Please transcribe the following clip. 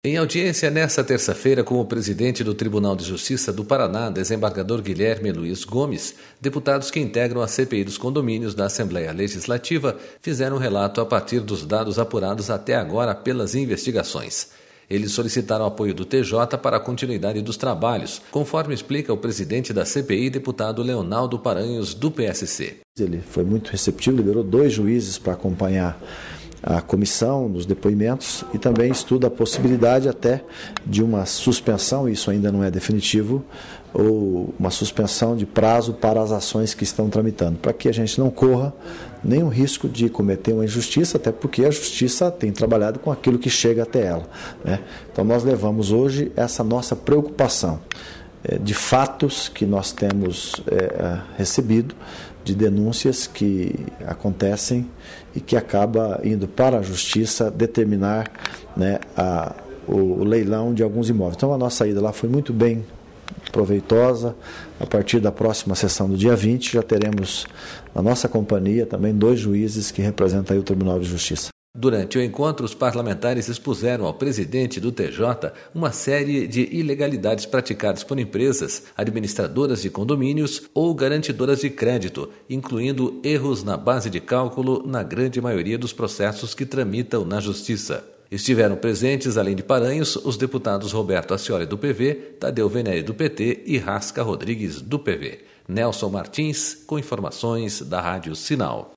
Em audiência nesta terça-feira com o presidente do Tribunal de Justiça do Paraná, desembargador Guilherme Luiz Gomes, deputados que integram a CPI dos condomínios da Assembleia Legislativa fizeram um relato a partir dos dados apurados até agora pelas investigações. Eles solicitaram apoio do TJ para a continuidade dos trabalhos, conforme explica o presidente da CPI, deputado Leonaldo Paranhos, do PSC. Ele foi muito receptivo, liberou 2 juízes para acompanhar a comissão nos depoimentos e também estuda a possibilidade até de uma suspensão, isso ainda não é definitivo, ou uma suspensão de prazo para as ações que estão tramitando, para que a gente não corra nenhum risco de cometer uma injustiça, até porque a justiça tem trabalhado com aquilo que chega até ela, né? Então nós levamos hoje essa nossa preocupação de fatos que nós temos recebido, de denúncias que acontecem e que acaba indo para a justiça determinar, né, o leilão de alguns imóveis. Então a nossa ida lá foi muito bem proveitosa. A partir da próxima sessão do dia 20 já teremos na nossa companhia também 2 juízes que representam aí o Tribunal de Justiça. Durante o encontro, os parlamentares expuseram ao presidente do TJ uma série de ilegalidades praticadas por empresas, administradoras de condomínios ou garantidoras de crédito, incluindo erros na base de cálculo na grande maioria dos processos que tramitam na Justiça. Estiveram presentes, além de Paranhos, os deputados Roberto Ascioli, do PV, Tadeu Venere, do PT e Rasca Rodrigues, do PV. Nelson Martins, com informações da Rádio Sinal.